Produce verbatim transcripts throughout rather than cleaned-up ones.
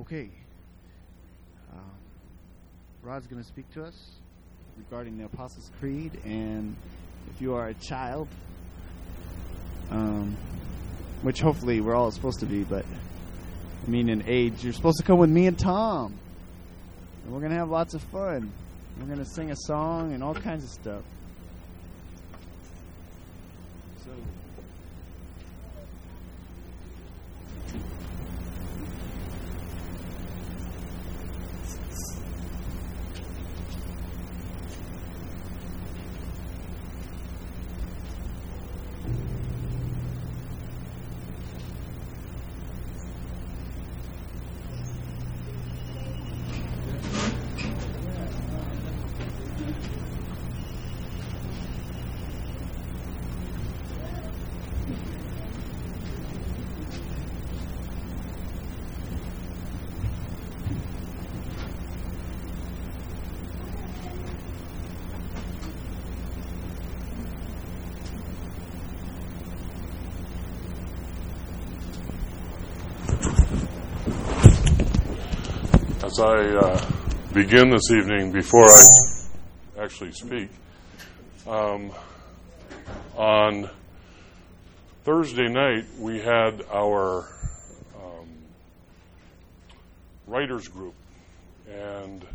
Okay. Uh, Rod's going to speak to us regarding the Apostles' Creed, and if you are a child, um, which hopefully we're all supposed to be, but I mean in age, you're supposed to come with me and Tom, and we're going to have lots of fun. We're going to sing a song and all kinds of stuff. So... As I uh, begin this evening, before I actually speak, um, on Thursday night we had our um, writers group, and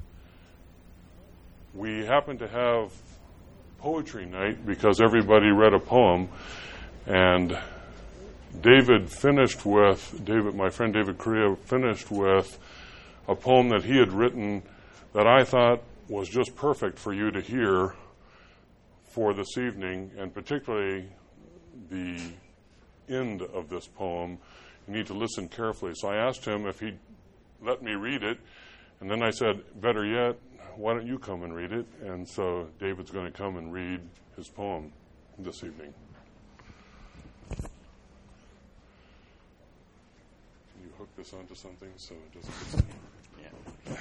we happened to have poetry night because everybody read a poem, and David finished with, David, my friend David Correa finished with a poem that he had written that I thought was just perfect for you to hear for this evening, and particularly the end of this poem. You need to listen carefully. So I asked him if he'd let me read it, and then I said, better yet, why don't you come and read it? And so David's going to come and read his poem this evening. Can you hook this onto something so it doesn't get... Yeah.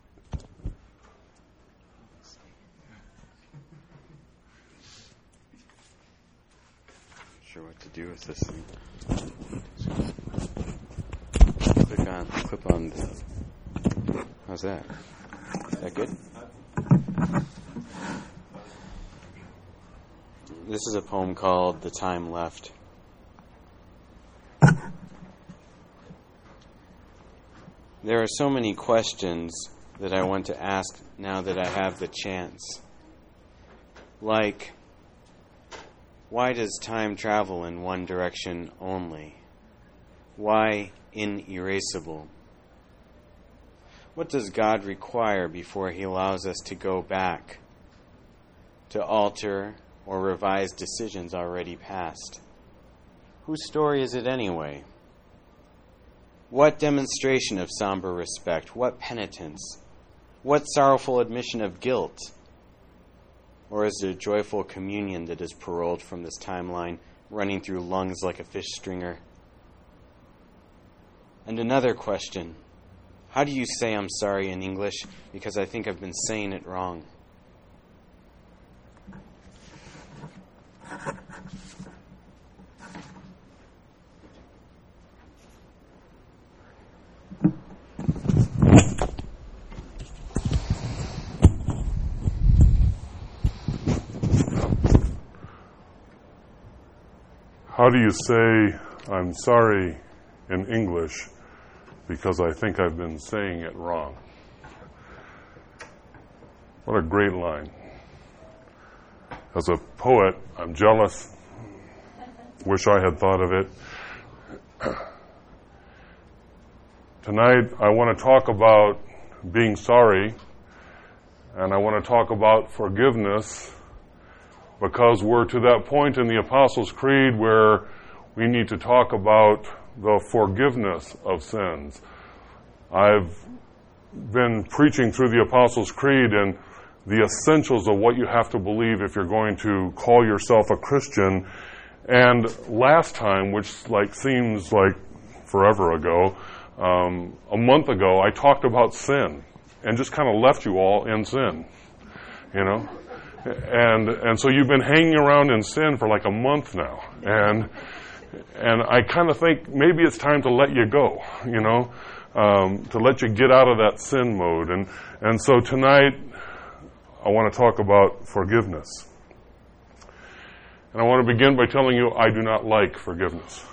Sure what to do with this thing. Click on, clip on the, how's that? Is that good? This is a poem called The Time Left. There are so many questions that I want to ask now that I have the chance. Like, why does time travel in one direction only? Why inerasable? What does God require before He allows us to go back, to alter or revise decisions already past? Whose story is it anyway? What demonstration of somber respect? What penitence? What sorrowful admission of guilt? Or is it a joyful communion that is paroled from this timeline, running through lungs like a fish stringer? And another question. How do you say I'm sorry in English? Because I think I've been saying it wrong. How do you say I'm sorry in English because I think I've been saying it wrong? What a great line. As a poet, I'm jealous. Wish I had thought of it. Tonight, I want to talk about being sorry, and I want to talk about forgiveness, because we're to that point in the Apostles' Creed where we need to talk about the forgiveness of sins. I've been preaching through the Apostles' Creed and the essentials of what you have to believe if you're going to call yourself a Christian. And last time, which like seems like forever ago, um, a month ago, I talked about sin and just kind of left you all in sin, you know? And and so you've been hanging around in sin for like a month now. And And I kind of think maybe it's time to let you go, you know, um, to let you get out of that sin mode. And, and so tonight, I want to talk about forgiveness. And I want to begin by telling you I do not like forgiveness.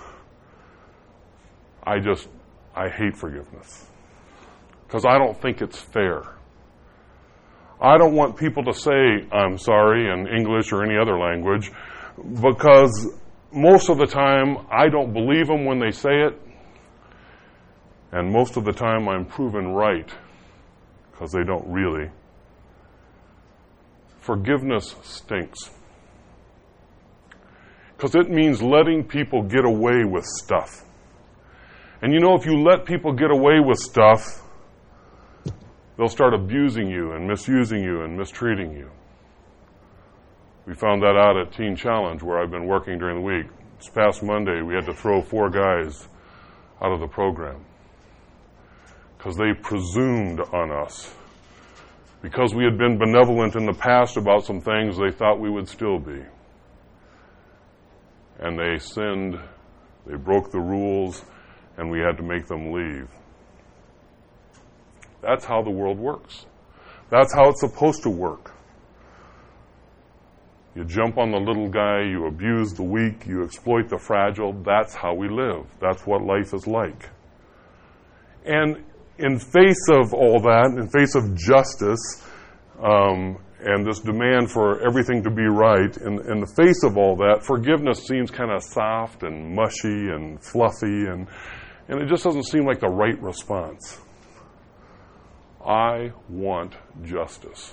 I just, I hate forgiveness. Because I don't think it's fair. I don't want people to say I'm sorry in English or any other language, because most of the time I don't believe them when they say it, and most of the time I'm proven right because they don't really. Forgiveness stinks. Because it means letting people get away with stuff. And you know, if you let people get away with stuff, they'll start abusing you and misusing you and mistreating you. We found that out at Teen Challenge, where I've been working during the week. This past Monday, we had to throw four guys out of the program because they presumed on us. Because we had been benevolent in the past about some things, they thought we would still be. And they sinned, they broke the rules, and we had to make them leave. That's how the world works. That's how it's supposed to work. You jump on the little guy, you abuse the weak, you exploit the fragile. That's how we live. That's what life is like. And in face of all that, in face of justice, um, and this demand for everything to be right, in, in the face of all that, forgiveness seems kind of soft and mushy and fluffy, and, and it just doesn't seem like the right response. I want justice.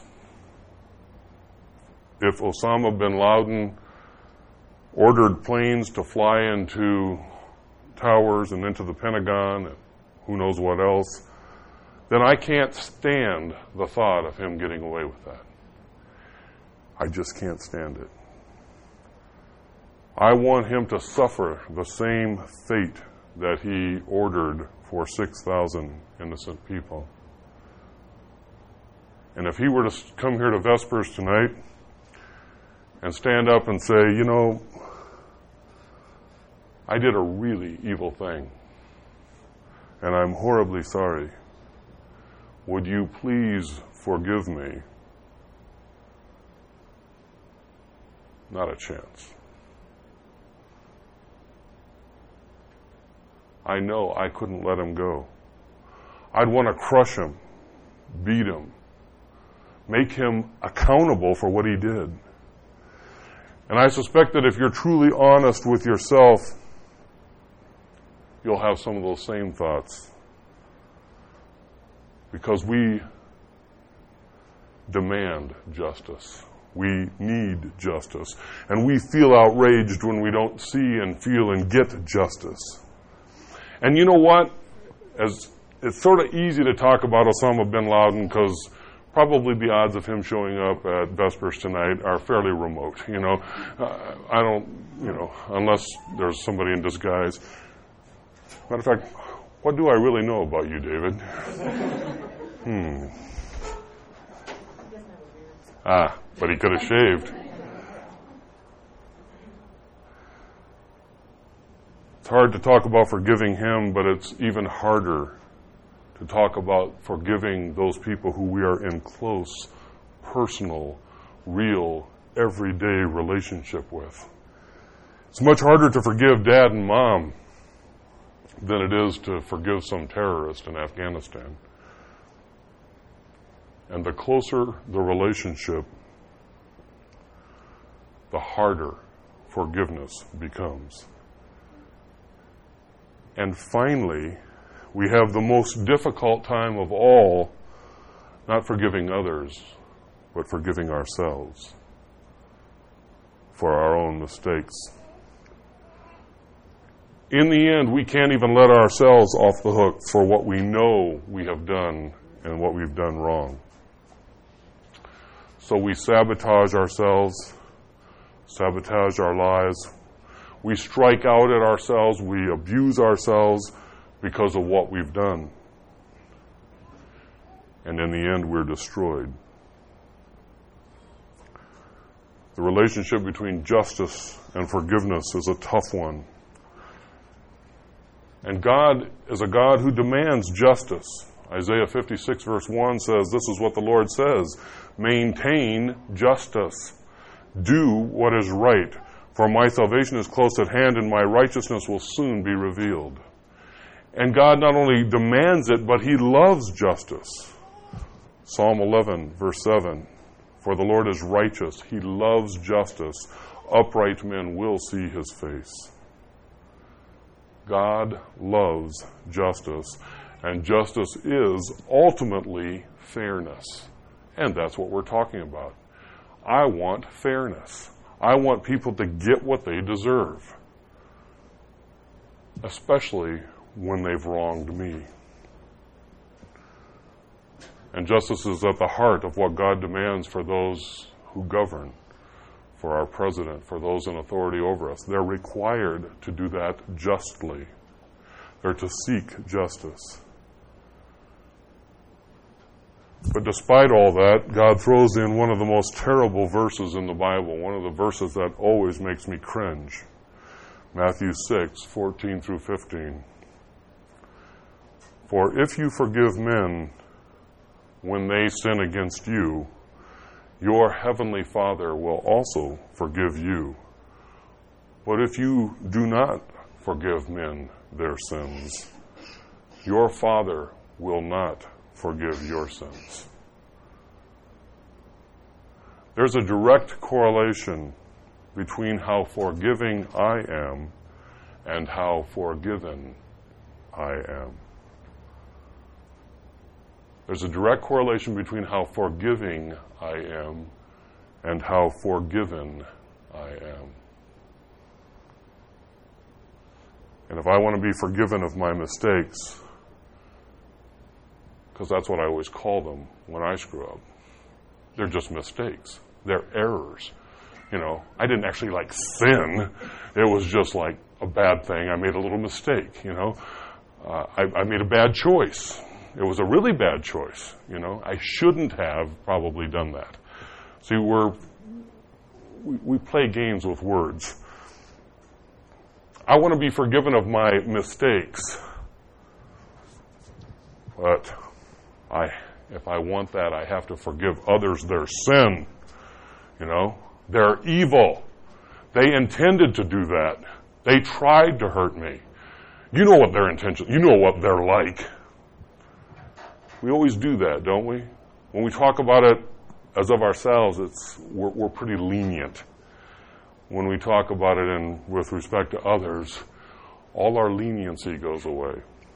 If Osama bin Laden ordered planes to fly into towers and into the Pentagon and who knows what else, then I can't stand the thought of him getting away with that. I just can't stand it. I want him to suffer the same fate that he ordered for six thousand innocent people. And if he were to come here to Vespers tonight and stand up and say, you know, I did a really evil thing, and I'm horribly sorry. Would you please forgive me? Not a chance. I know I couldn't let him go. I'd want to crush him, beat him, make him accountable for what he did. And I suspect that if you're truly honest with yourself, you'll have some of those same thoughts. Because we demand justice. We need justice. And we feel outraged when we don't see and feel and get justice. And you know what? As it's sort of easy to talk about Osama bin Laden because probably the odds of him showing up at Vespers tonight are fairly remote. You know, uh, I don't, you know, unless there's somebody in disguise. Matter of fact, what do I really know about you, David? hmm. Ah, but he could have shaved. It's hard to talk about forgiving him, but it's even harder to talk about forgiving those people who we are in close, personal, real, everyday relationship with. It's much harder to forgive dad and mom than it is to forgive some terrorist in Afghanistan. And the closer the relationship, the harder forgiveness becomes. And finally, we have the most difficult time of all, not forgiving others, but forgiving ourselves for our own mistakes. In the end, we can't even let ourselves off the hook for what we know we have done and what we've done wrong. So we sabotage ourselves, sabotage our lives. We strike out at ourselves, we abuse ourselves because of what we've done. And in the end, we're destroyed. The relationship between justice and forgiveness is a tough one. And God is a God who demands justice. Isaiah fifty-six verse one says, this is what the Lord says, maintain justice. Do what is right, for my salvation is close at hand and my righteousness will soon be revealed. And God not only demands it, but he loves justice. Psalm eleven verse seven, for the Lord is righteous. He loves justice. Upright men will see his face. God loves justice, and justice is ultimately fairness. And that's what we're talking about. I want fairness. I want people to get what they deserve, especially when they've wronged me. And justice is at the heart of what God demands for those who govern, for our president, for those in authority over us. They're required to do that justly. They're to seek justice. But despite all that, God throws in one of the most terrible verses in the Bible, one of the verses that always makes me cringe. Matthew six, fourteen through fifteen. For if you forgive men when they sin against you, your heavenly Father will also forgive you. But if you do not forgive men their sins, your Father will not forgive your sins. There's a direct correlation between how forgiving I am and how forgiven I am. There's a direct correlation between how forgiving I am and how forgiven I am. And if I want to be forgiven of my mistakes, because that's what I always call them when I screw up, they're just mistakes. They're errors. You know, I didn't actually like sin. It was just like a bad thing. I made a little mistake, you know. Uh, I, I made a bad choice. It was a really bad choice, you know. I shouldn't have probably done that. See, we're, we, we play games with words. I want to be forgiven of my mistakes. But I, if I want that, I have to forgive others their sin. You know, they're evil. They intended to do that. They tried to hurt me. You know what their intention, you know what they're like. We always do that, don't we? When we talk about it as of ourselves, it's we're, we're pretty lenient. When we talk about it in with respect to others, all our leniency goes away.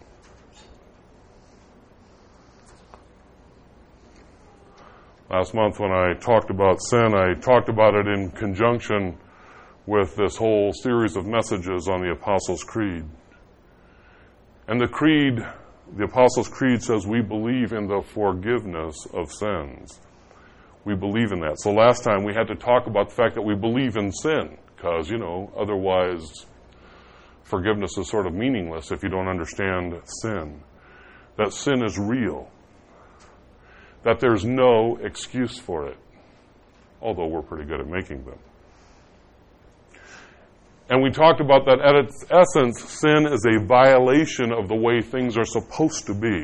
Last month when I talked about sin, I talked about it in conjunction with this whole series of messages on the Apostles' Creed. And the Creed, the Apostles' Creed says we believe in the forgiveness of sins. We believe in that. So last time we had to talk about the fact that we believe in sin, because, you know, otherwise forgiveness is sort of meaningless if you don't understand sin. That sin is real. That there's no excuse for it, although we're pretty good at making them. And we talked about that at its essence, sin is a violation of the way things are supposed to be.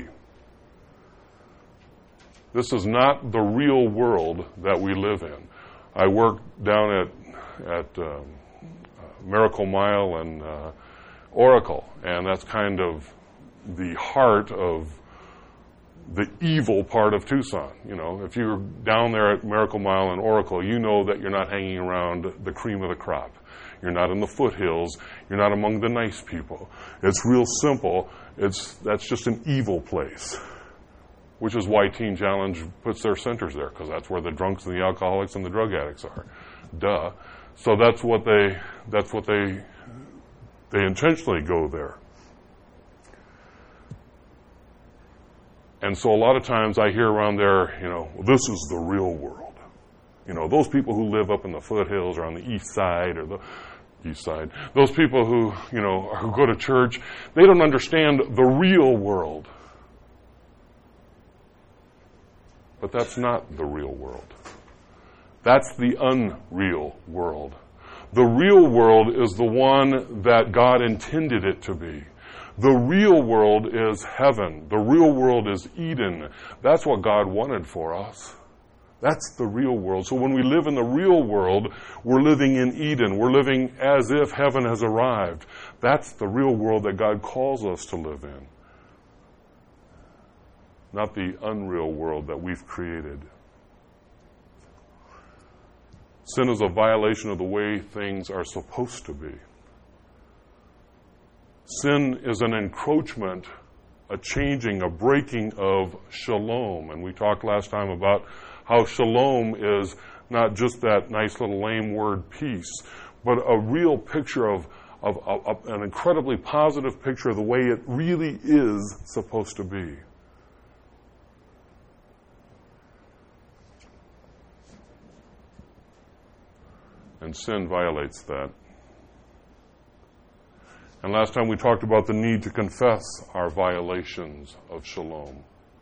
This is not the real world that we live in. I work down at, at uh, Miracle Mile and uh, Oracle, and that's kind of the heart of the evil part of Tucson. You know, if you're down there at Miracle Mile and Oracle, you know that you're not hanging around the cream of the crop. You're not in the foothills. You're not among the nice people. It's real simple. It's that's just an evil place, which is why Teen Challenge puts their centers there, because that's where the drunks and the alcoholics and the drug addicts are. Duh. So that's what they that's what they they intentionally go there. And so a lot of times I hear around there, you know, well, this is the real world. You know, those people who live up in the foothills or on the east side or the east side, those people who, you know, who go to church, they don't understand the real world. But that's not the real world. That's the unreal world. The real world is the one that God intended it to be. The real world is heaven. The real world is Eden. That's what God wanted for us. That's the real world. So when we live in the real world, we're living in Eden. We're living as if heaven has arrived. That's the real world that God calls us to live in. Not the unreal world that we've created. Sin is a violation of the way things are supposed to be. Sin is an encroachment, a changing, a breaking of shalom. And we talked last time about how shalom is not just that nice little lame word peace, but a real picture of, of, of, of an incredibly positive picture of the way it really is supposed to be. And sin violates that. And last time we talked about the need to confess our violations of shalom.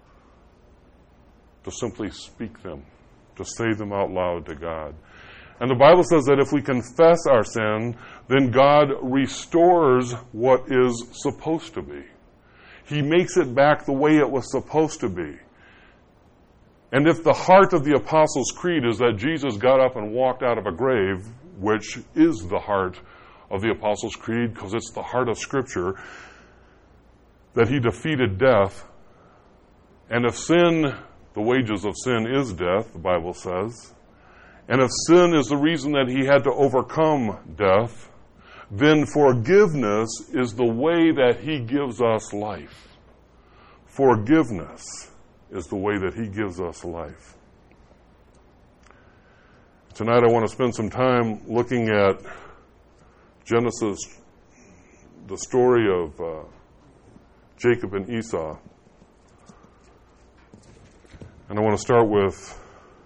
To simply speak them. To say them out loud to God. And the Bible says that if we confess our sin, then God restores what is supposed to be. He makes it back the way it was supposed to be. And if the heart of the Apostles' Creed is that Jesus got up and walked out of a grave, which is the heart of the Apostles' Creed, because it's the heart of Scripture, that he defeated death. And if sin, the wages of sin is death, the Bible says, and if sin is the reason that he had to overcome death, then forgiveness is the way that he gives us life. Forgiveness is the way that he gives us life. Tonight I want to spend some time looking at Genesis, the story of uh, Jacob and Esau. And I want to start with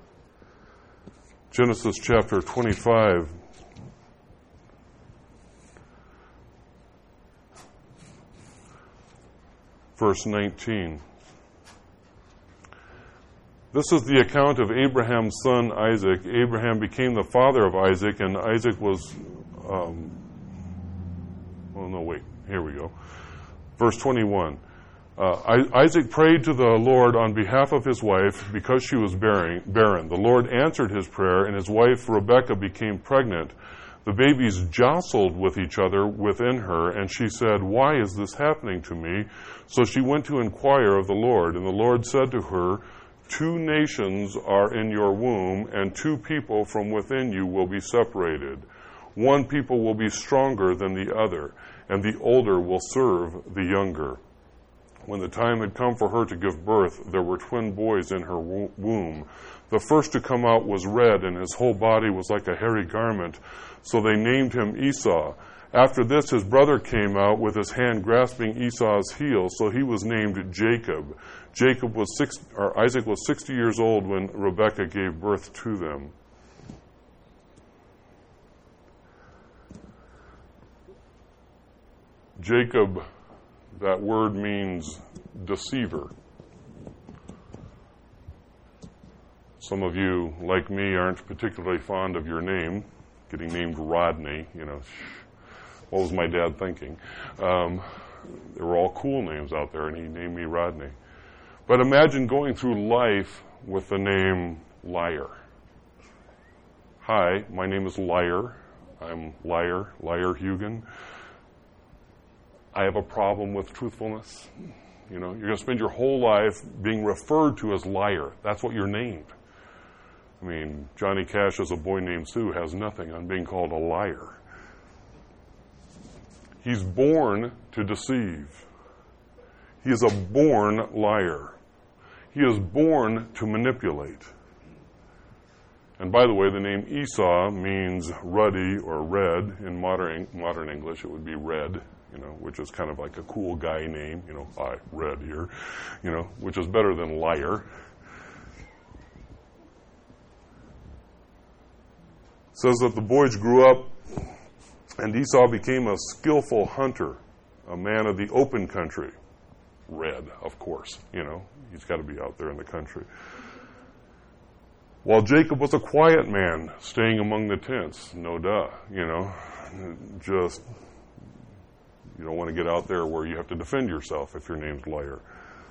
Genesis chapter twenty-five. Verse nineteen. This is the account of Abraham's son Isaac. Abraham became the father of Isaac, and Isaac was, um, well, no, wait, here we go. Verse twenty-one. Uh, Isaac prayed to the Lord on behalf of his wife because she was bearing, barren. The Lord answered his prayer, and his wife Rebekah became pregnant. The babies jostled with each other within her, and she said, "Why is this happening to me?" So she went to inquire of the Lord, and the Lord said to her, "Two nations are in your womb, and two people from within you will be separated. One people will be stronger than the other, and the older will serve the younger." When the time had come for her to give birth, there were twin boys in her womb. The first to come out was red, and his whole body was like a hairy garment. So they named him Esau. After this, his brother came out with his hand grasping Esau's heel, so he was named Jacob. Jacob was six, or Isaac was sixty years old when Rebekah gave birth to them. Jacob, that word means deceiver. Some of you, like me, aren't particularly fond of your name, getting named Rodney. You know, what was my dad thinking? Um, there were all cool names out there, and he named me Rodney. But imagine going through life with the name Liar. Hi, my name is Liar. I'm Liar, Liar Hugan. I have a problem with truthfulness. You know, you're going to spend your whole life being referred to as liar. That's what you're named. I mean, Johnny Cash as a boy named Sue has nothing on being called a liar. He's born to deceive. He is a born liar. He is born to manipulate. And by the way, the name Esau means ruddy or red. In modern modern English, it would be red, you know, which is kind of like a cool guy name, you know, I, red here, you know, which is better than liar. It says that the boys grew up, and Esau became a skillful hunter, a man of the open country. Red, of course, you know, he's got to be out there in the country. While Jacob was a quiet man, staying among the tents, no duh, you know, just You don't want to get out there where you have to defend yourself if your name's Liar.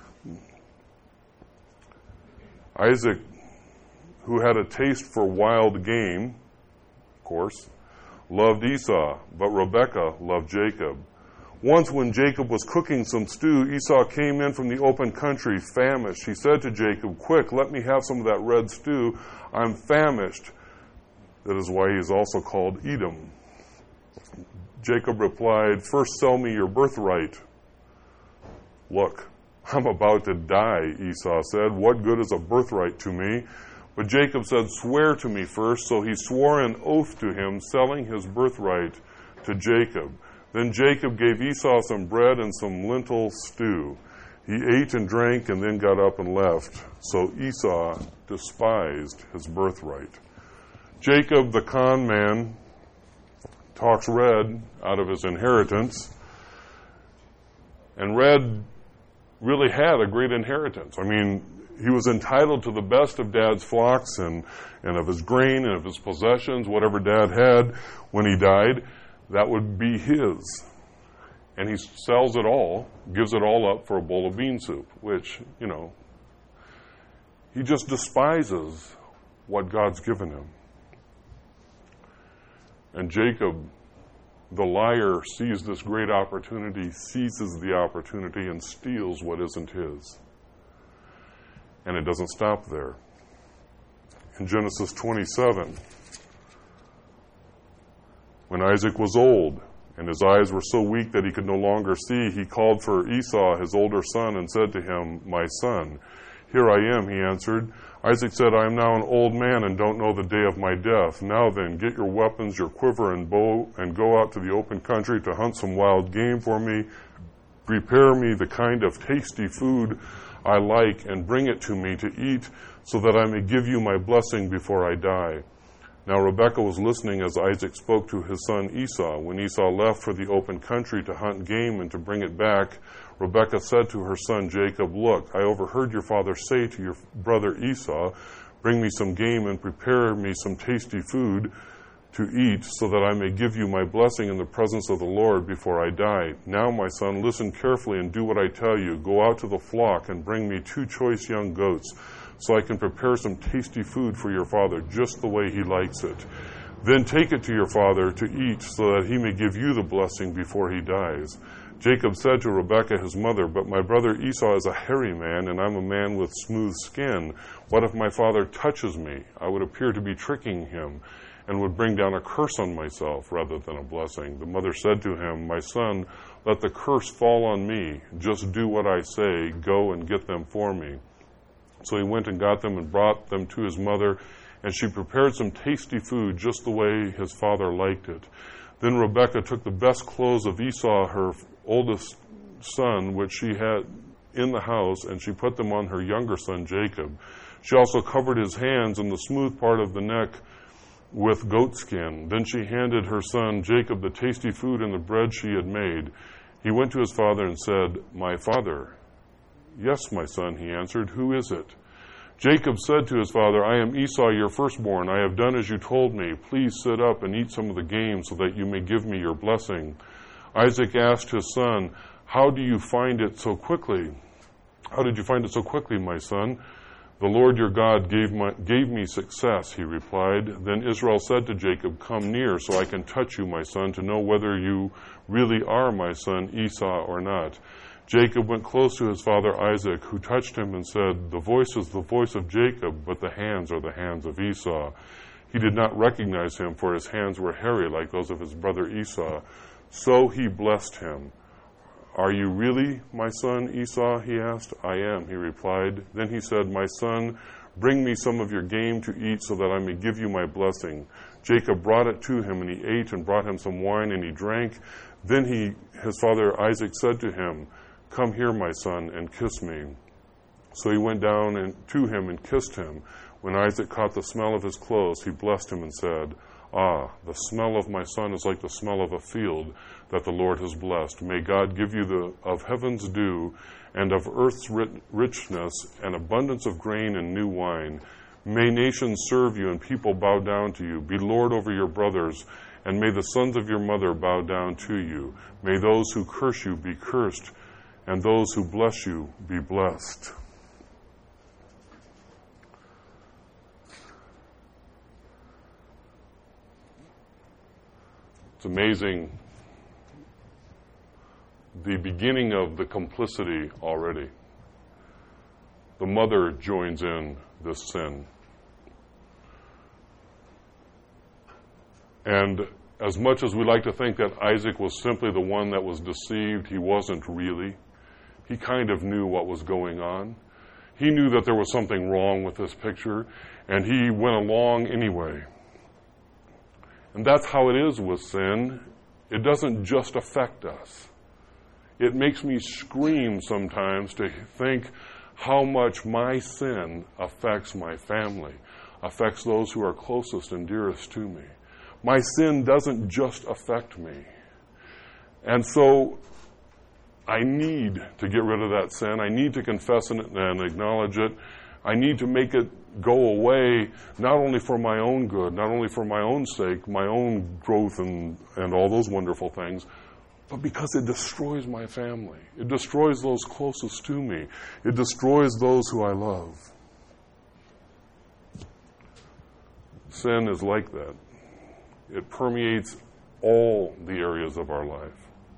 Isaac, who had a taste for wild game, of course, loved Esau, but Rebekah loved Jacob. Once when Jacob was cooking some stew, Esau came in from the open country, famished. He said to Jacob, "Quick, let me have some of that red stew. I'm famished." That is why he is also called Edom. Jacob replied, "First sell me your birthright." "Look, I'm about to die," Esau said. "What good is a birthright to me?" But Jacob said, "Swear to me first." So he swore an oath to him, selling his birthright to Jacob. Then Jacob gave Esau some bread and some lentil stew. He ate and drank and then got up and left. So Esau despised his birthright. Jacob, the con man, talks Red out of his inheritance. And Red really had a great inheritance. I mean, he was entitled to the best of Dad's flocks and, and of his grain and of his possessions, whatever Dad had when he died. That would be his. And he sells it all, gives it all up for a bowl of bean soup, which, you know, he just despises what God's given him. And Jacob, the liar, sees this great opportunity, seizes the opportunity, and steals what isn't his. And it doesn't stop there. In Genesis twenty-seven, when Isaac was old and his eyes were so weak that he could no longer see, he called for Esau, his older son, and said to him, "My son." "Here I am," he answered. Isaac said, "I am now an old man and don't know the day of my death. Now then, get your weapons, your quiver and bow, and go out to the open country to hunt some wild game for me. Prepare me the kind of tasty food I like and bring it to me to eat, so that I may give you my blessing before I die." Now Rebekah was listening as Isaac spoke to his son Esau. When Esau left for the open country to hunt game and to bring it back, Rebekah said to her son Jacob, "Look, I overheard your father say to your brother Esau, 'Bring me some game and prepare me some tasty food to eat, so that I may give you my blessing in the presence of the Lord before I die. Now, my son, listen carefully and do what I tell you. Go out to the flock and bring me two choice young goats, so I can prepare some tasty food for your father, just the way he likes it. Then take it to your father to eat, so that he may give you the blessing before he dies." Jacob said to Rebekah his mother, "But my brother Esau is a hairy man, and I'm a man with smooth skin. What if my father touches me? I would appear to be tricking him, and would bring down a curse on myself rather than a blessing." The mother said to him, "My son, let the curse fall on me. Just do what I say. Go and get them for me." So he went and got them and brought them to his mother, and she prepared some tasty food just the way his father liked it. Then Rebekah took the best clothes of Esau, her oldest son, which she had in the house, and she put them on her younger son Jacob. She also covered his hands and the smooth part of the neck with goatskin. Then she handed her son Jacob the tasty food and the bread she had made. He went to his father and said, "My father." "Yes, my son," he answered. "Who is it?" Jacob said to his father, "I am Esau, your firstborn. I have done as you told me. Please sit up and eat some of the game so that you may give me your blessing." Isaac asked his son, "How do you find it so quickly? How did you find it so quickly, my son?" "The Lord your God gave, my, gave me success," he replied. Then Israel said to Jacob, "Come near so I can touch you, my son, to know whether you really are my son Esau or not." Jacob went close to his father Isaac, who touched him and said, "The voice is the voice of Jacob, but the hands are the hands of Esau." He did not recognize him, for his hands were hairy like those of his brother Esau. So he blessed him. "Are you really my son Esau?" he asked. "I am," he replied. Then he said, "My son, bring me some of your game to eat so that I may give you my blessing." Jacob brought it to him, and he ate, and brought him some wine, and he drank. Then he, his father Isaac said to him, "Come here, my son, and kiss me." So he went down and to him and kissed him. When Isaac caught the smell of his clothes, he blessed him and said, "Ah, the smell of my son is like the smell of a field that the Lord has blessed. May God give you the of heaven's dew and of earth's richness and abundance of grain and new wine. May nations serve you and people bow down to you. Be lord over your brothers and may the sons of your mother bow down to you. May those who curse you be cursed, and those who bless you be blessed. It's amazing, the beginning of the complicity already. The mother joins in this sin. And as much as we like to think that Isaac was simply the one that was deceived, he wasn't really. He kind of knew what was going on. He knew that there was something wrong with this picture, and he went along anyway. And that's how it is with sin. It doesn't just affect us. It makes me scream sometimes to think how much my sin affects my family, affects those who are closest and dearest to me. My sin doesn't just affect me. And so I need to get rid of that sin. I need to confess it and acknowledge it. I need to make it go away, not only for my own good, not only for my own sake, my own growth and, and all those wonderful things, but because it destroys my family. It destroys those closest to me. It destroys those who I love. Sin is like that. It permeates all the areas of our life.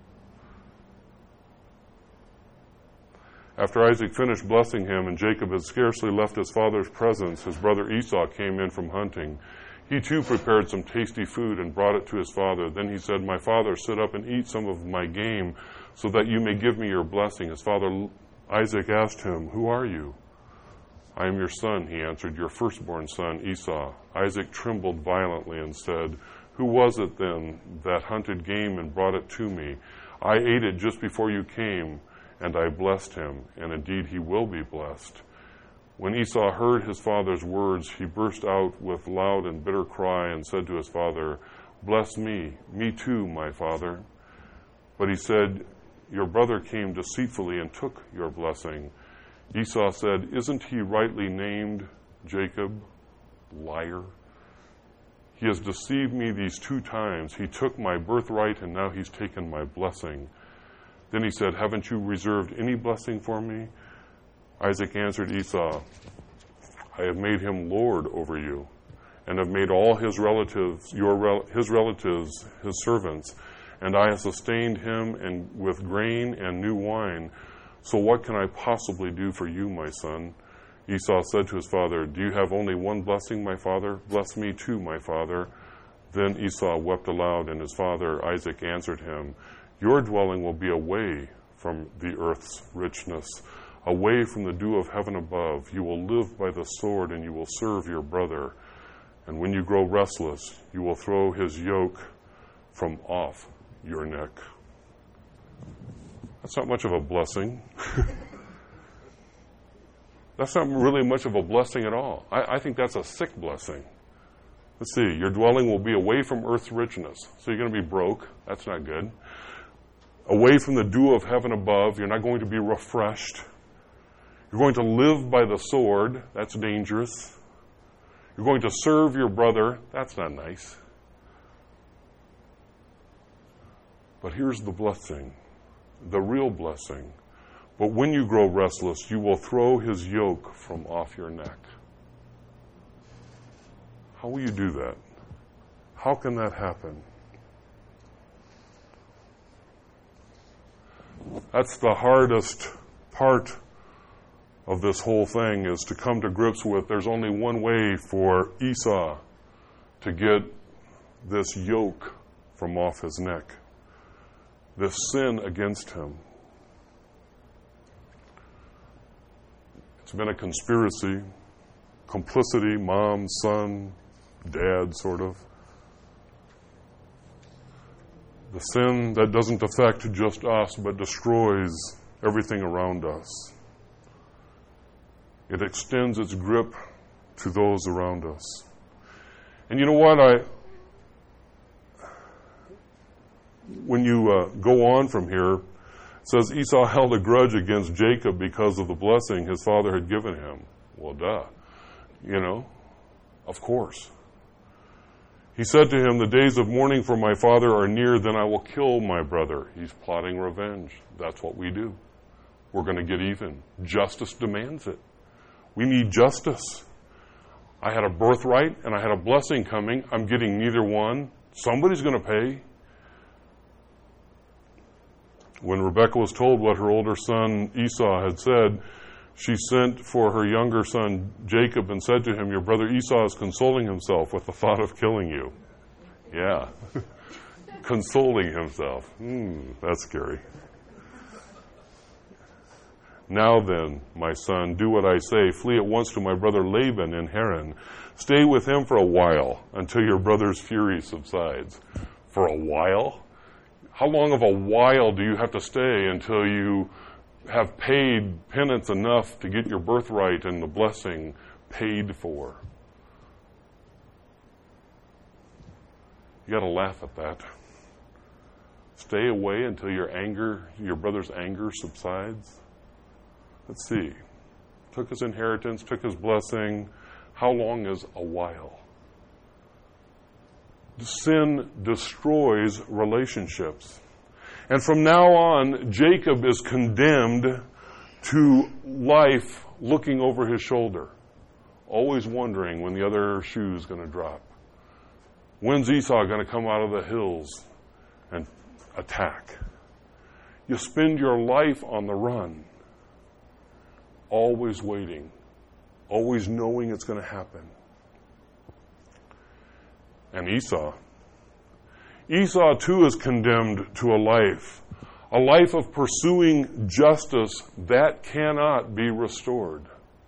After Isaac finished blessing him and Jacob had scarcely left his father's presence, his brother Esau came in from hunting. He too prepared some tasty food and brought it to his father. Then he said, "My father, sit up and eat some of my game so that you may give me your blessing." His father Isaac asked him, "Who are you?" "I am your son," he answered, "your firstborn son, Esau." Isaac trembled violently and said, "Who was it then that hunted game and brought it to me? I ate it just before you came, and I blessed him, and indeed he will be blessed." When Esau heard his father's words, he burst out with loud and bitter cry and said to his father, "Bless me, me too, my father." But he said, "Your brother came deceitfully and took your blessing." Esau said, "Isn't he rightly named Jacob? Liar. He has deceived me these two times. He took my birthright, and now he's taken my blessing." Then he said, "Haven't you reserved any blessing for me?" Isaac answered Esau, "I have made him lord over you, and have made all his relatives, your rel- his relatives, his servants, and I have sustained him and with grain and new wine. So what can I possibly do for you, my son?" Esau said to his father, "Do you have only one blessing, my father? Bless me too, my father." Then Esau wept aloud, and his father Isaac answered him, "Your dwelling will be away from the earth's richness, away from the dew of heaven above. You will live by the sword, and you will serve your brother. And when you grow restless, you will throw his yoke from off your neck." That's not much of a blessing. That's not really much of a blessing at all. I, I think that's a sick blessing. Let's see. Your dwelling will be away from earth's richness. So you're going to be broke. That's not good. Away from the dew of heaven above. You're not going to be refreshed. You're going to live by the sword. That's dangerous. You're going to serve your brother. That's not nice. But here's the blessing, the real blessing. "But when you grow restless, you will throw his yoke from off your neck." How will you do that? How can that happen? That's the hardest part of this whole thing, is to come to grips with there's only one way for Esau to get this yoke from off his neck, this sin against him. It's been a conspiracy, complicity, mom, son, dad, sort of. The sin that doesn't affect just us, but destroys everything around us. It extends its grip to those around us. And you know what? I, when you uh, go on from here, it says Esau held a grudge against Jacob because of the blessing his father had given him. Well, duh. You know, of course. He said to him, the days of mourning for my father are near, then I will kill my brother. He's plotting revenge. That's what we do. We're going to get even. Justice demands it. We need justice. I had a birthright and I had a blessing coming. I'm getting neither one. Somebody's going to pay. When Rebekah was told what her older son Esau had said, she sent for her younger son Jacob and said to him, your brother Esau is consoling himself with the thought of killing you. Yeah. Consoling himself. Hmm, that's scary. Now then, my son, do what I say. Flee at once to my brother Laban in Haran. Stay with him for a while until your brother's fury subsides. For a while? How long of a while do you have to stay until you have paid penance enough to get your birthright and the blessing paid for? You got to laugh at that. Stay away until your anger, your brother's anger subsides. Let's see. Took his inheritance, took his blessing. How long is a while? Sin destroys relationships. And from now on, Jacob is condemned to life looking over his shoulder, always wondering when the other shoe is going to drop. When's Esau going to come out of the hills and attack? You spend your life on the run, always waiting, always knowing it's going to happen. And Esau, Esau too is condemned to a life, a life of pursuing justice that cannot be restored,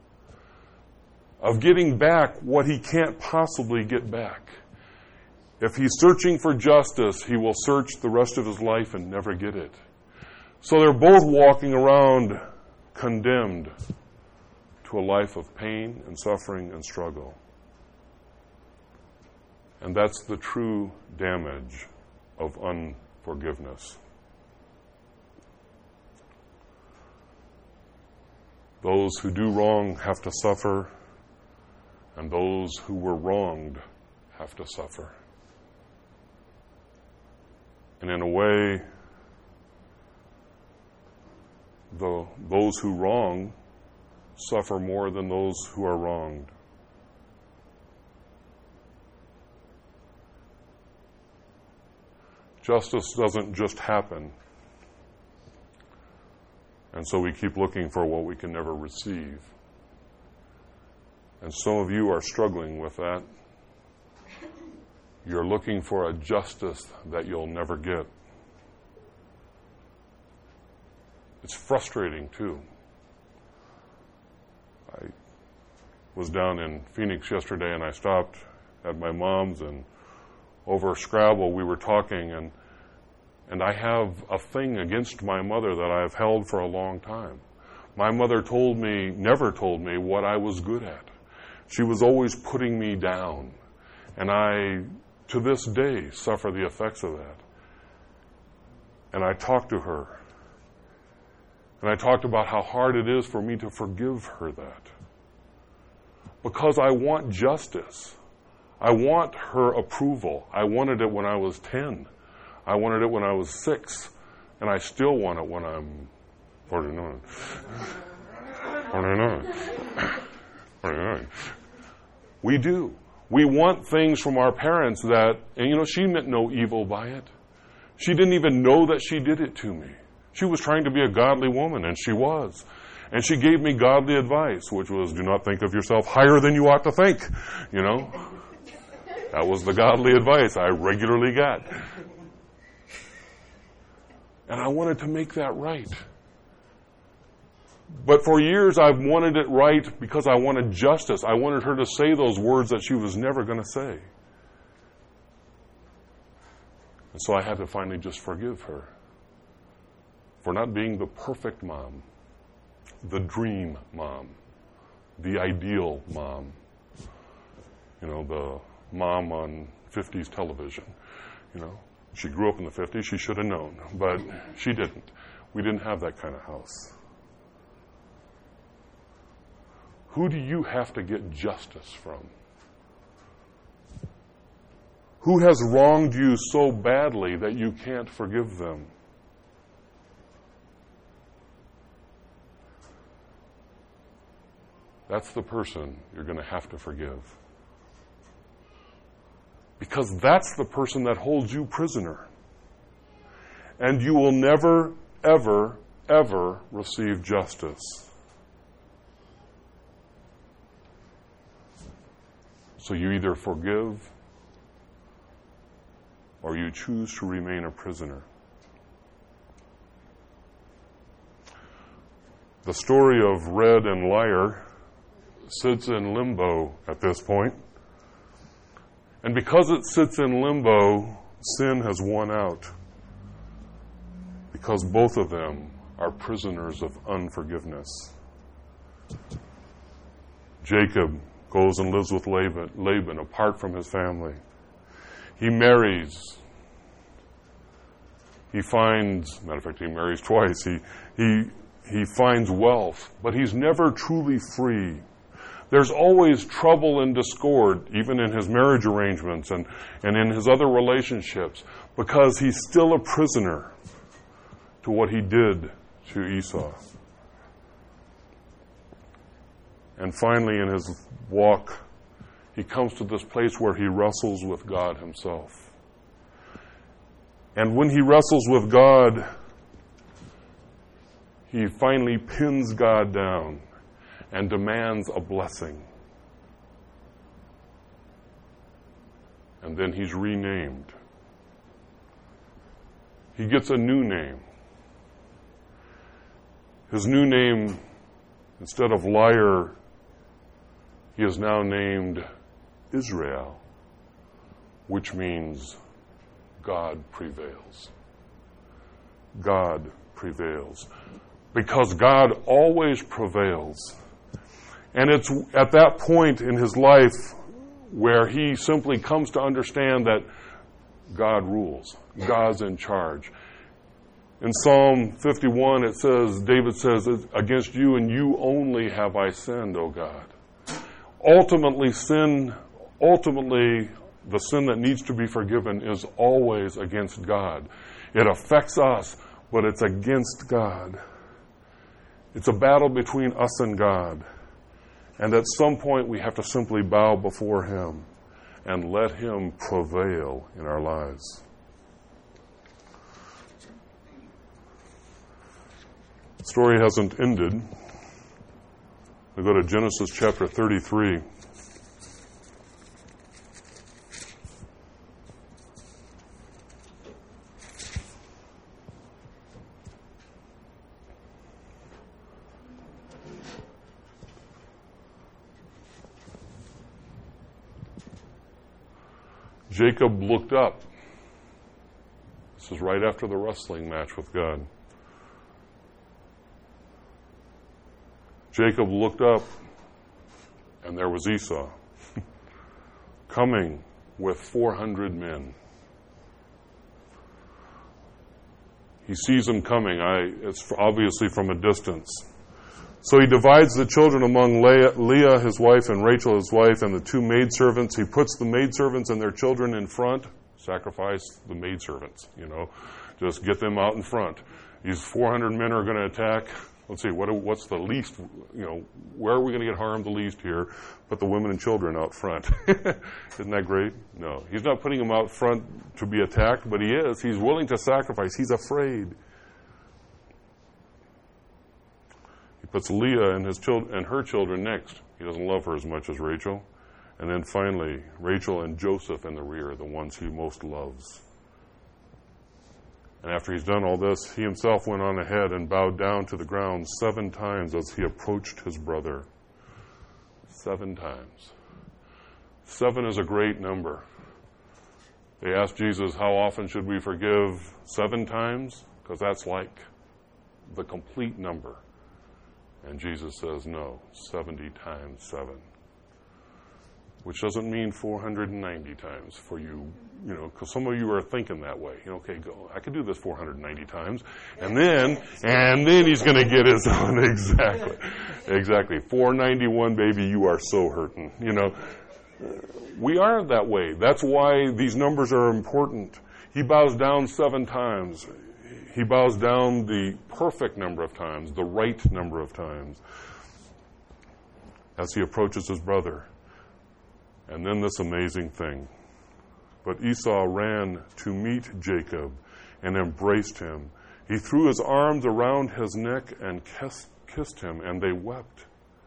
of getting back what he can't possibly get back. If he's searching for justice, he will search the rest of his life and never get it. So they're both walking around condemned to a life of pain and suffering and struggle. And that's the true damage of unforgiveness. Those who do wrong have to suffer, and those who were wronged have to suffer. And in a way, the, those who wrong suffer more than those who are wronged. Justice doesn't just happen. And so we keep looking for what we can never receive. And some of you are struggling with that. You're looking for a justice that you'll never get. It's frustrating, too. I was down in Phoenix yesterday, and I stopped at my mom's, and over Scrabble we were talking, and and I have a thing against my mother that I've held for a long time. My mother told me, never told me what I was good at. She was always putting me down, and I, to this day, suffer the effects of that. And I talked to her, and I talked about how hard it is for me to forgive her that. Because I want justice. I want her approval. I wanted it when I was ten. I wanted it when I was six. And I still want it when I'm forty-nine. forty-nine. forty-nine. We do. We want things from our parents that, and you know, she meant no evil by it. She didn't even know that she did it to me. She was trying to be a godly woman, and she was. And she gave me godly advice, which was, do not think of yourself higher than you ought to think. You know? That was the godly advice I regularly got. And I wanted to make that right. But for years I've wanted it right because I wanted justice. I wanted her to say those words that she was never going to say. And so I had to finally just forgive her for not being the perfect mom, the dream mom, the ideal mom. You know, the mom on fifties television. You know, she grew up in the fifties. She should have known, but she didn't. We didn't have that kind of house. Who do you have to get justice from? Who has wronged you so badly that you can't forgive them? That's the person you're going to have to forgive. Because that's the person that holds you prisoner. And you will never, ever, ever receive justice. So you either forgive or you choose to remain a prisoner. The story of Red and Liar sits in limbo at this point. And because it sits in limbo, sin has won out. Because both of them are prisoners of unforgiveness. Jacob goes and lives with Laban, Laban apart from his family. He marries. He finds, matter of fact, he marries twice. He, he, he finds wealth, but he's never truly free. There's always trouble and discord, even in his marriage arrangements and, and in his other relationships, because he's still a prisoner to what he did to Esau. And finally, in his walk, he comes to this place where he wrestles with God himself. And when he wrestles with God, he finally pins God down and demands a blessing. And then he's renamed. He gets a new name. His new name, instead of Liar, he is now named Israel, which means God prevails. God prevails. Because God always prevails. And it's at that point in his life where he simply comes to understand that God rules. God's in charge. In Psalm fifty-one, it says, David says, against you and you only have I sinned, O God. Ultimately, sin, ultimately, the sin that needs to be forgiven is always against God. It affects us, but it's against God. It's a battle between us and God. And at some point, we have to simply bow before him and let him prevail in our lives. The story hasn't ended. We go to Genesis chapter thirty-three. Jacob looked up. This is right after the wrestling match with God. Jacob looked up, and there was Esau coming with four hundred men. He sees him coming. I, it's obviously from a distance. So he divides the children among Leah, Leah, his wife, and Rachel, his wife, and the two maidservants. He puts the maidservants and their children in front. Sacrifice the maidservants, you know. Just get them out in front. These four hundred men are going to attack. Let's see, what, what's the least, you know, where are we going to get harmed the least here? Put the women and children out front. Isn't that great? No. He's not putting them out front to be attacked, but he is. He's willing to sacrifice. He's afraid. He puts Leah and his children and her children next. He doesn't love her as much as Rachel. And then finally, Rachel and Joseph in the rear, the ones he most loves. And after he's done all this, he himself went on ahead and bowed down to the ground seven times as he approached his brother. Seven times. Seven is a great number. They asked Jesus, how often should we forgive? Seven times? Because that's like the complete number. And Jesus says, no, seventy times seven. Which doesn't mean four hundred ninety times for you, you know, because some of you are thinking that way. You know, okay, go, I could do this four hundred ninety times. And then, and then he's going to get his own. Exactly. Exactly. four ninety-one, baby, you are so hurting, you know. we are that way. That's why these numbers are important. He bows down seven times. He bows down the perfect number of times, the right number of times, as he approaches his brother. And then this amazing thing. But Esau ran to meet Jacob and embraced him. He threw his arms around his neck and kissed, kissed him, and they wept.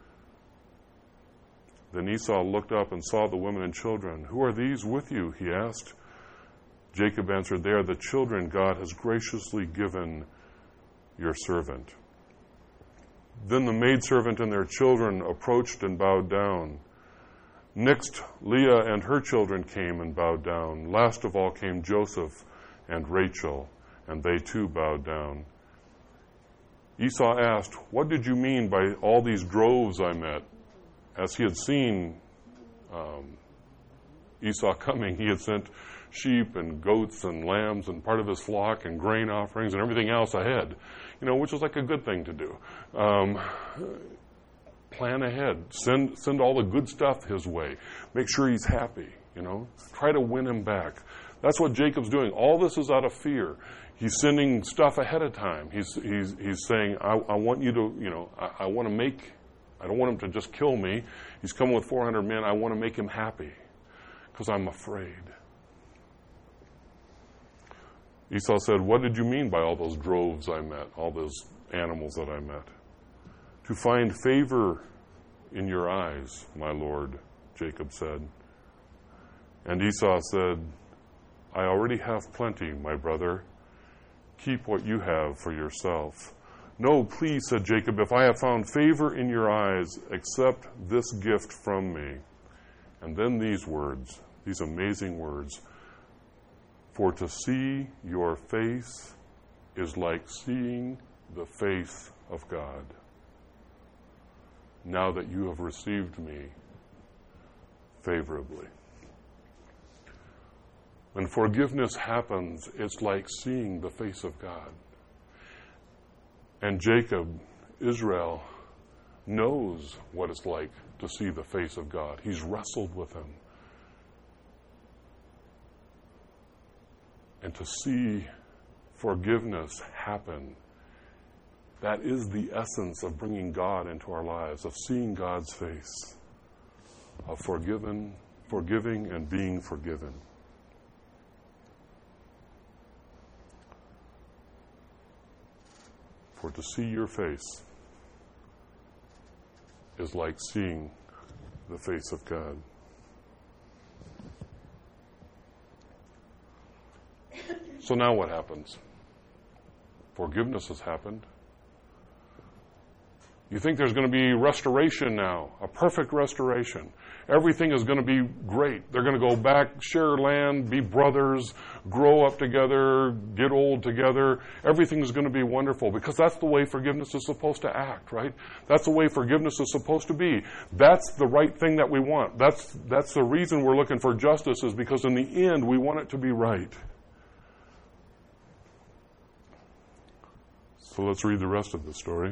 Then Esau looked up and saw the women and children. "Who are these with you?" he asked. Jacob answered, "They are the children God has graciously given your servant." Then the maidservant and their children approached and bowed down. Next, Leah and her children came and bowed down. Last of all came Joseph and Rachel, and they too bowed down. Esau asked, "What did you mean by all these droves I met?" As he had seen um, Esau coming, he had sent sheep and goats and lambs and part of his flock and grain offerings and everything else ahead, you know, which was like a good thing to do. Um, plan ahead. Send send all the good stuff his way. Make sure he's happy, you know. Try to win him back. That's what Jacob's doing. All this is out of fear. He's sending stuff ahead of time. He's he's he's saying, I, I want you to, you know, I, I want to make, I don't want him to just kill me. He's coming with four hundred men. I want to make him happy because I'm afraid. Esau said, "What did you mean by all those droves I met, all those animals that I met?" "To find favor in your eyes, my lord," Jacob said. And Esau said, "I already have plenty, my brother. Keep what you have for yourself." "No, please," said Jacob, "if I have found favor in your eyes, accept this gift from me." And then these words, these amazing words, "For to see your face is like seeing the face of God. Now that you have received me favorably." When forgiveness happens, it's like seeing the face of God. And Jacob, Israel, knows what it's like to see the face of God. He's wrestled with him. And to see forgiveness happen, that is the essence of bringing God into our lives, of seeing God's face, of forgiven, forgiving and being forgiven. For to see your face is like seeing the face of God. So now what happens? Forgiveness has happened. You think there's going to be restoration now, a perfect restoration. Everything is going to be great. They're going to go back, share land, be brothers, grow up together, get old together. Everything is going to be wonderful because that's the way forgiveness is supposed to act, right? That's the way forgiveness is supposed to be. That's the right thing that we want. That's that's the reason we're looking for justice, is because in the end we want it to be right. So let's read the rest of the story.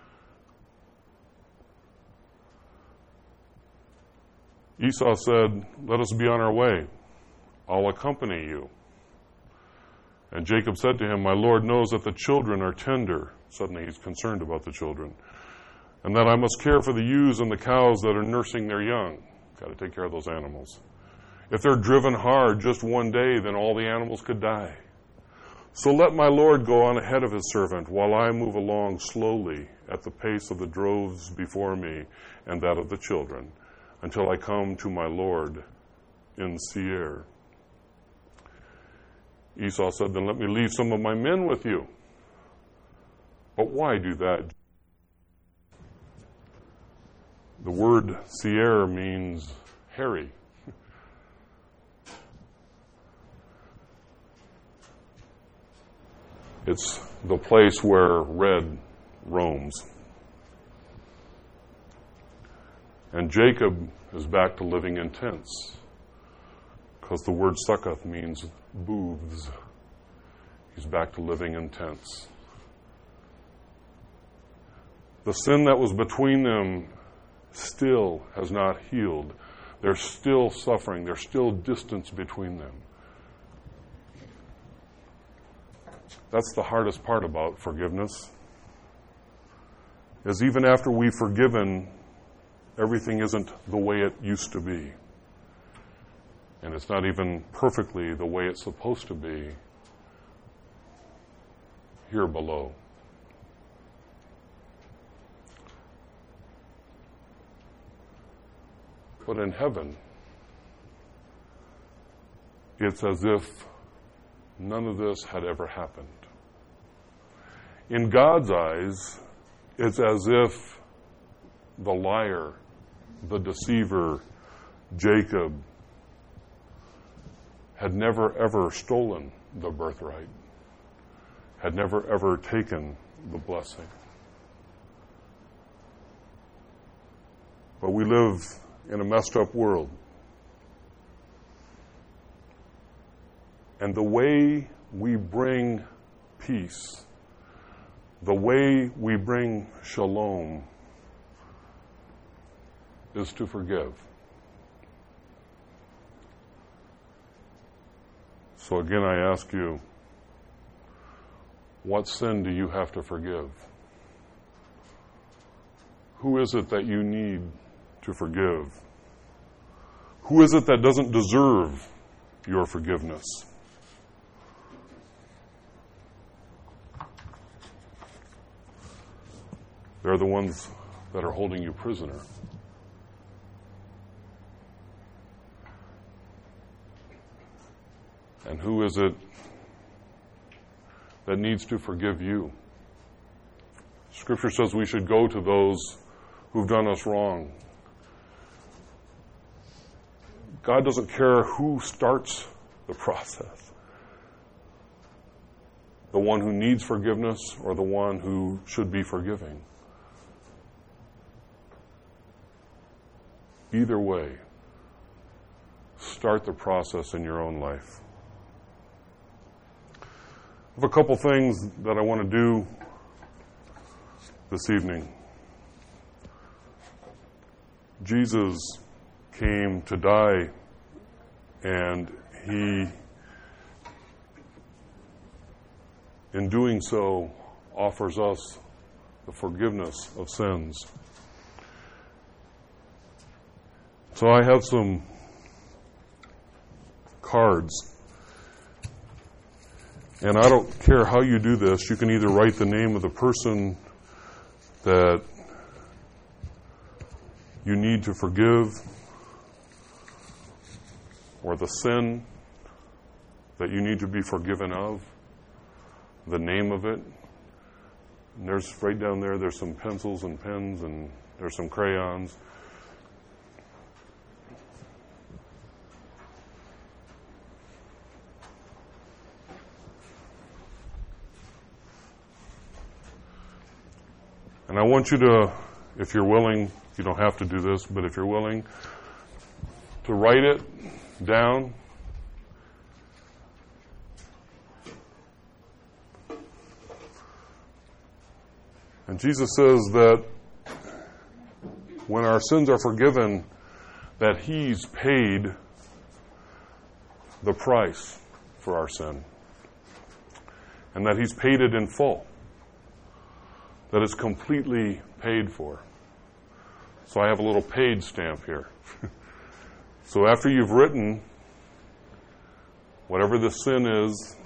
Esau said, "Let us be on our way. I'll accompany you." And Jacob said to him, "My Lord knows that the children are tender." Suddenly he's concerned about the children. "And that I must care for the ewes and the cows that are nursing their young." Got to take care of those animals. "If they're driven hard just one day, then all the animals could die. So let my Lord go on ahead of his servant while I move along slowly at the pace of the droves before me and that of the children, until I come to my Lord in Seir." Esau said, "Then let me leave some of my men with you." "But why do that?" The word Seir means hairy. It's the place where red roams. And Jacob is back to living in tents, because the word Succoth means booths. He's back to living in tents. The sin that was between them still has not healed, There's still suffering. There's still distance between them. That's the hardest part about forgiveness, is even after we've forgiven, everything isn't the way it used to be. And it's not even perfectly the way it's supposed to be here below. But in heaven, it's as if none of this had ever happened. In God's eyes, it's as if the liar, the deceiver, Jacob, had never ever stolen the birthright, had never ever taken the blessing. But we live in a messed up world. And the way we bring peace, the way we bring shalom, is to forgive. So again, I ask you, what sin do you have to forgive? Who is it that you need to forgive? Who is it that doesn't deserve your forgiveness? They're the ones that are holding you prisoner. And who is it that needs to forgive you? Scripture says we should go to those who've done us wrong. God doesn't care who starts the process. The one who needs forgiveness or the one who should be forgiving. Either way, start the process in your own life. I have a couple things that I want to do this evening. Jesus came to die, and he, in doing so, offers us the forgiveness of sins. So I have some cards. And I don't care how you do this. You can either write the name of the person that you need to forgive, or the sin that you need to be forgiven of, the name of it. And there's right down there, there's some pencils and pens, and there's some crayons. And I want you to, if you're willing, you don't have to do this, but if you're willing, to write it down. And Jesus says that when our sins are forgiven, that He's paid the price for our sin. And that He's paid it in full. That it's completely paid for. So I have a little paid stamp here. So after you've written whatever the sin is,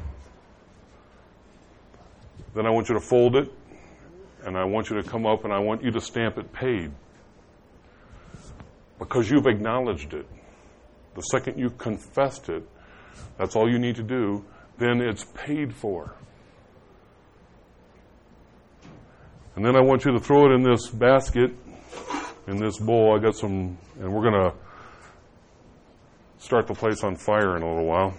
then I want you to fold it, and I want you to come up and I want you to stamp it paid. Because you've acknowledged it. The second you confessed it, that's all you need to do, then it's paid for. And then I want you to throw it in this basket, in this bowl. I got some, and we're going to start the place on fire in a little while.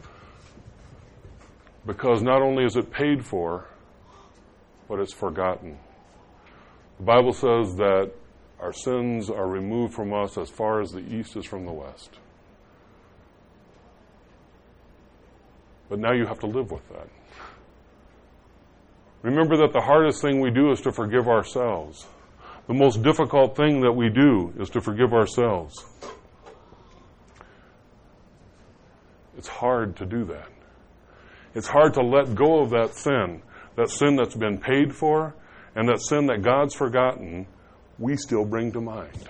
Because not only is it paid for, but it's forgotten. The Bible says that our sins are removed from us as far as the east is from the west. But now you have to live with that. Remember that the hardest thing we do is to forgive ourselves. The most difficult thing that we do is to forgive ourselves. It's hard to do that. It's hard to let go of that sin, that sin that's been paid for, and that sin that God's forgotten, we still bring to mind.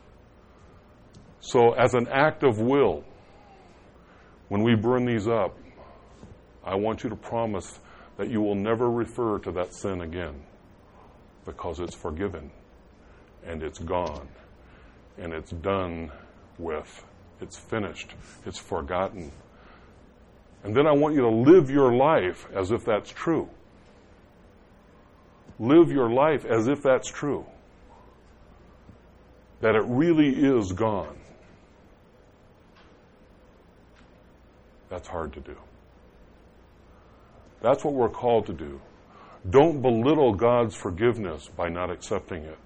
So as an act of will, when we burn these up, I want you to promise that you will never refer to that sin again, because it's forgiven, and it's gone, and it's done with. It's finished. It's forgotten. And then I want you to live your life as if that's true. Live your life as if that's true. That it really is gone. That's hard to do. That's what we're called to do. Don't belittle God's forgiveness by not accepting it.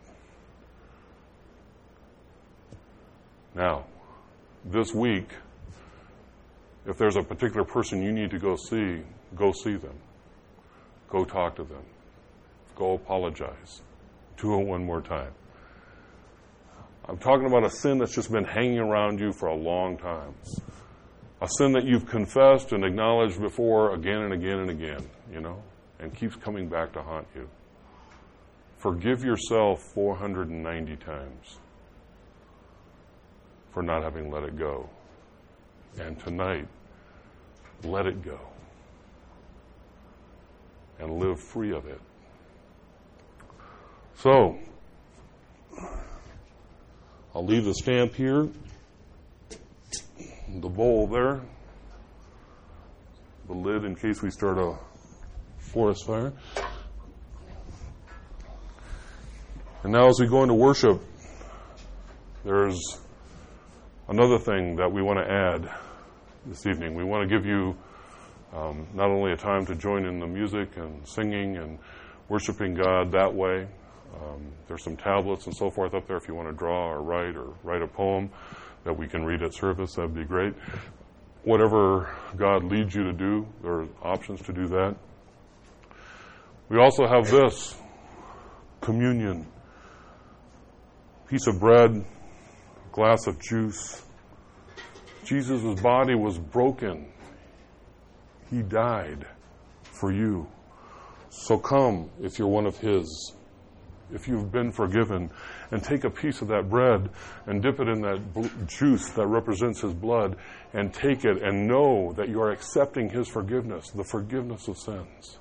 Now, this week, if there's a particular person you need to go see, go see them. Go talk to them. Go apologize. Do it one more time. I'm talking about a sin that's just been hanging around you for a long time. A sin that you've confessed and acknowledged before again and again and again, you know, and keeps coming back to haunt you. Forgive yourself four hundred ninety times for not having let it go. And tonight, let it go and live free of it. So, I'll leave the stamp here, the bowl there, the lid in case we start a forest fire. And now as we go into worship, there's another thing that we want to add this evening. We want to give you um, not only a time to join in the music and singing and worshiping God that way. Um, there's some tablets and so forth up there if you want to draw or write or write a poem that we can read at service. That'd be great. Whatever God leads you to do, there are options to do that. We also have this, communion. Piece of bread, glass of juice. Jesus' body was broken. He died for you. So come, if you're one of His, if you've been forgiven, and take a piece of that bread and dip it in that bl- juice that represents His blood, and take it and know that you are accepting His forgiveness, the forgiveness of sins.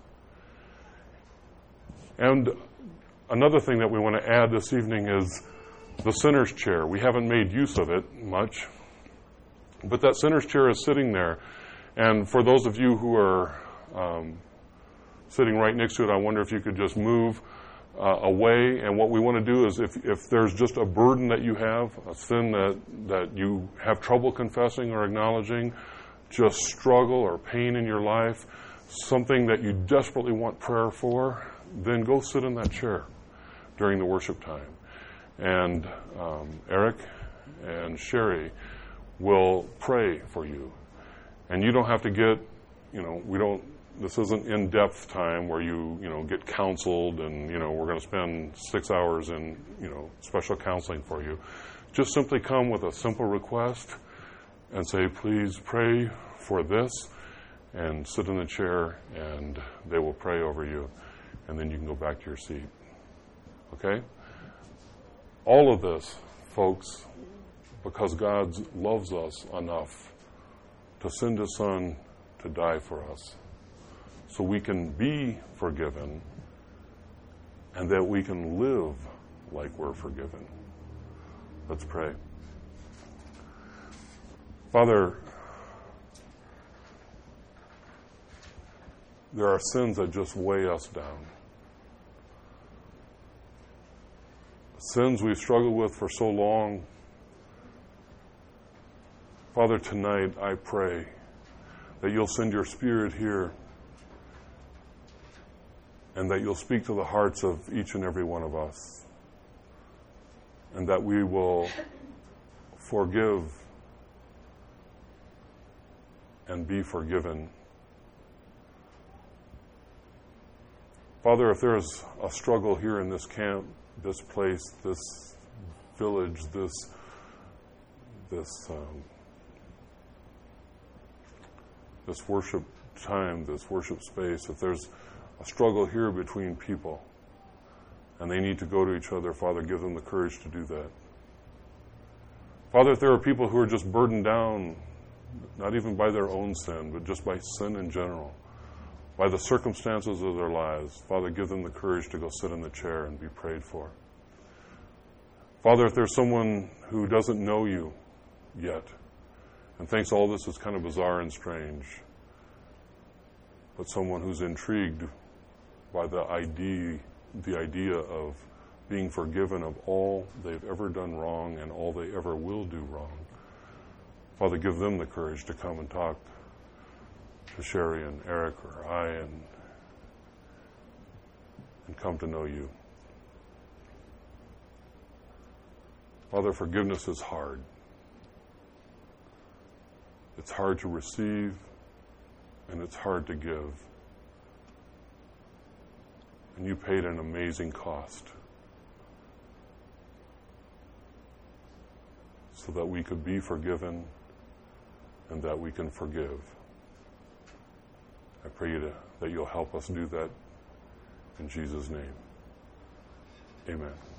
And another thing that we want to add this evening is the sinner's chair. We haven't made use of it much, but that sinner's chair is sitting there. And for those of you who are um, sitting right next to it, I wonder if you could just move uh, away. And what we want to do is if, if there's just a burden that you have, a sin that, that you have trouble confessing or acknowledging, just struggle or pain in your life, something that you desperately want prayer for, then go sit in that chair during the worship time. And um, Eric and Sherry will pray for you. And you don't have to get, you know, we don't, this isn't in-depth time where you, you know, get counseled and, you know, we're going to spend six hours in, you know, special counseling for you. Just simply come with a simple request and say, please pray for this, and sit in the chair and they will pray over you. And then you can go back to your seat. Okay? All of this, folks, because God loves us enough to send His Son to die for us so we can be forgiven and that we can live like we're forgiven. Let's pray. Father, there are sins that just weigh us down. Sins we've struggled with for so long. Father, tonight I pray that you'll send your Spirit here and that you'll speak to the hearts of each and every one of us, and that we will forgive and be forgiven. Father, if there's a struggle here in this camp, this place, this village, this this um, this worship time, this worship space, if there's a struggle here between people and they need to go to each other, Father, give them the courage to do that. Father, if there are people who are just burdened down, not even by their own sin, but just by sin in general, by the circumstances of their lives, Father, give them the courage to go sit in the chair and be prayed for. Father, if there's someone who doesn't know you yet and thinks all this is kind of bizarre and strange, but someone who's intrigued by the idea, the idea of being forgiven of all they've ever done wrong and all they ever will do wrong, Father, give them the courage to come and talk to Sherry and Eric or I and, and come to know you. Father, forgiveness is hard. It's hard to receive, and it's hard to give. And you paid an amazing cost so that we could be forgiven and that we can forgive. I pray you to, that you'll help us do that in Jesus' name. Amen.